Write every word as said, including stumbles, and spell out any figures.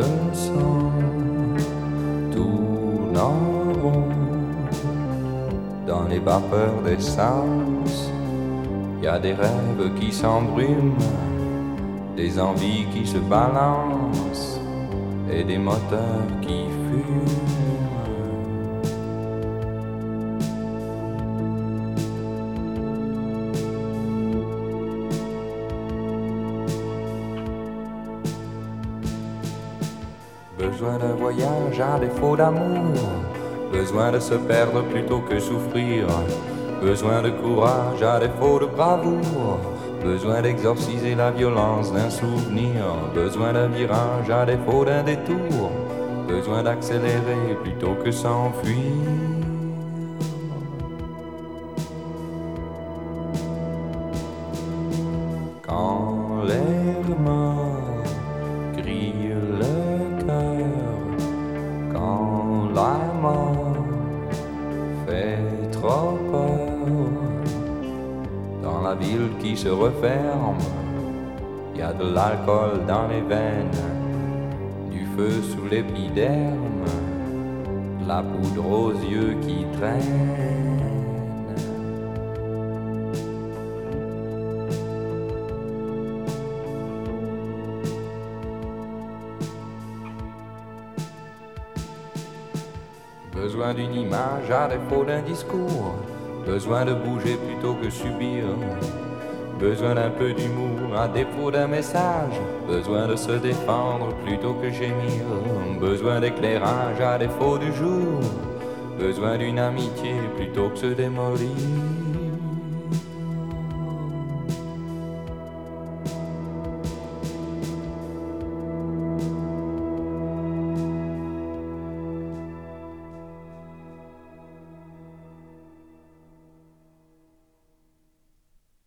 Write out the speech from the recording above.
sang tourne en rond dans les vapeurs d'essence. Y a des rêves qui s'embrument, des envies qui se balancent et des moteurs qui fument. Besoin d'un voyage à défaut d'amour, besoin de se perdre plutôt que souffrir, besoin de courage à défaut de bravoure, besoin d'exorciser la violence d'un souvenir, besoin d'un virage à défaut d'un détour, besoin d'accélérer plutôt que s'enfuir. Quand l'air mort grille le cœur, quand la mort fait trop peur, dans la ville qui se referme, y a de l'alcool dans les veines, du feu sous l'épiderme, de la poudre aux yeux qui traîne. Besoin d'une image à défaut d'un discours, besoin de bouger plutôt que subir, besoin d'un peu d'humour à défaut d'un message, besoin de se défendre plutôt que gémir, besoin d'éclairage à défaut du jour, besoin d'une amitié plutôt que se démolir.